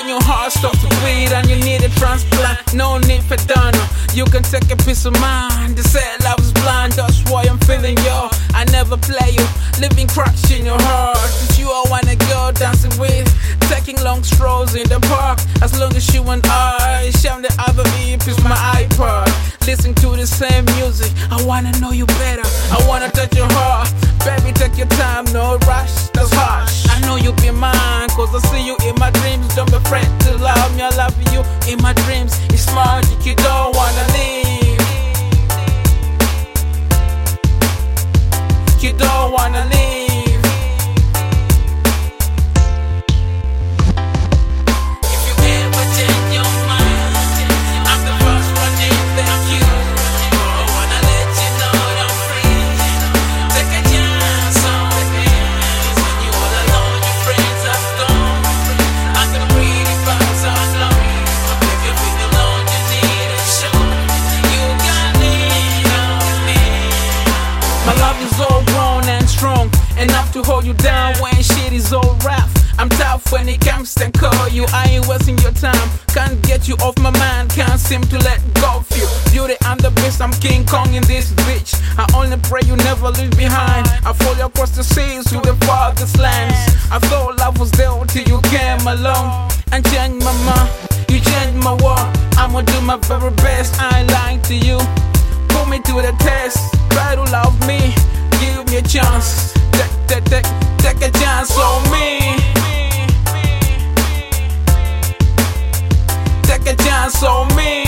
When your heart stops to beat and you need a transplant, no need for done. You can take a piece of mind. They say love is blind, that's why I'm feeling you. I never play you, living cracks in your heart. It's you I wanna go dancing with, taking long strolls in the park. As long as you and I share the other earpiece, my iPod, listen to the same music. I wanna know you better, I wanna touch your heart. Baby, take your time, no rush, that's harsh. I know you'll be mine, cause I see you in my dreams. Don't be afraid to love me, I love you in my dreams. It's magic, you don't wanna leave. You don't wanna leave. My love is all grown and strong, enough to hold you down when shit is all rough. I'm tough when it comes to call you. I ain't wasting your time, can't get you off my mind, can't seem to let go of you. Beauty and the beast, I'm King Kong in this bitch. I only pray you never leave behind. I follow across the seas to the farthest lands. I thought love was there till you came along and changed my mind. You changed my world. I'ma do my very best, I ain't lying to you. Put me to the test, try to love me, give me a chance. Take a chance on me. Take a chance on me.